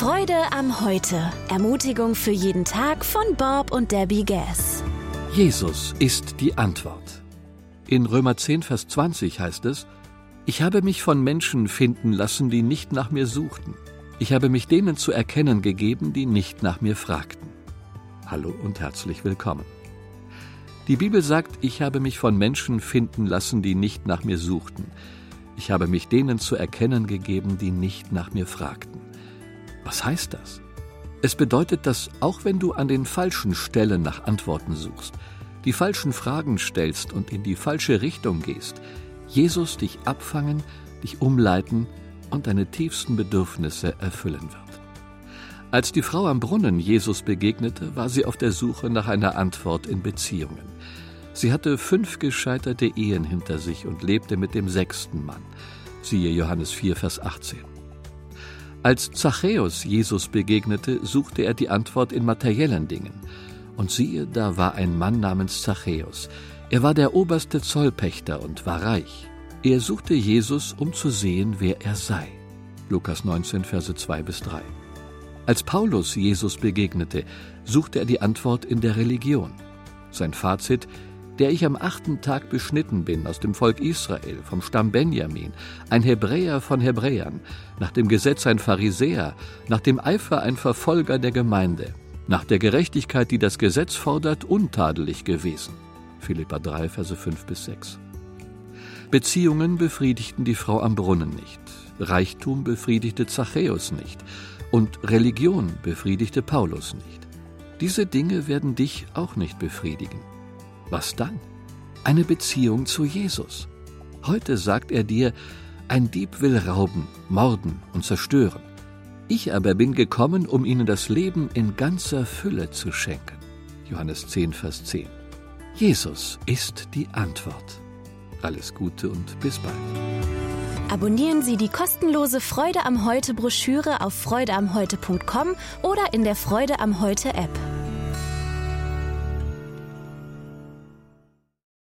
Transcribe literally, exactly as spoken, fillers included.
Freude am Heute. Ermutigung für jeden Tag von Bob und Debbie Gass. Jesus ist die Antwort. In Römer zehn, Vers zwanzig heißt es: Ich habe mich von Menschen finden lassen, die nicht nach mir suchten. Ich habe mich denen zu erkennen gegeben, die nicht nach mir fragten. Hallo und herzlich willkommen. Die Bibel sagt, ich habe mich von Menschen finden lassen, die nicht nach mir suchten. Ich habe mich denen zu erkennen gegeben, die nicht nach mir fragten. Was heißt das? Es bedeutet, dass auch wenn du an den falschen Stellen nach Antworten suchst, die falschen Fragen stellst und in die falsche Richtung gehst, Jesus dich abfangen, dich umleiten und deine tiefsten Bedürfnisse erfüllen wird. Als die Frau am Brunnen Jesus begegnete, war sie auf der Suche nach einer Antwort in Beziehungen. Sie hatte fünf gescheiterte Ehen hinter sich und lebte mit dem sechsten Mann. Siehe Johannes vier, Vers achtzehn. Als Zachäus Jesus begegnete, suchte er die Antwort in materiellen Dingen. Und siehe, da war ein Mann namens Zachäus. Er war der oberste Zollpächter und war reich. Er suchte Jesus, um zu sehen, wer er sei. Lukas neunzehn, Verse zwei bis drei. Als Paulus Jesus begegnete, suchte er die Antwort in der Religion. Sein Fazit: Der ich am achten Tag beschnitten bin aus dem Volk Israel, vom Stamm Benjamin, ein Hebräer von Hebräern, nach dem Gesetz ein Pharisäer, nach dem Eifer ein Verfolger der Gemeinde, nach der Gerechtigkeit, die das Gesetz fordert, untadelig gewesen. Philipper drei, Verse fünf bis sechs. Beziehungen befriedigten die Frau am Brunnen nicht, Reichtum befriedigte Zachäus nicht und Religion befriedigte Paulus nicht. Diese Dinge werden dich auch nicht befriedigen. Was dann? Eine Beziehung zu Jesus. Heute sagt er dir, ein Dieb will rauben, morden und zerstören. Ich aber bin gekommen, um ihnen das Leben in ganzer Fülle zu schenken. Johannes zehn, Vers zehn. Jesus ist die Antwort. Alles Gute und bis bald. Abonnieren Sie die kostenlose Freude am Heute Broschüre auf freude am heute punkt com oder in der Freude am Heute App.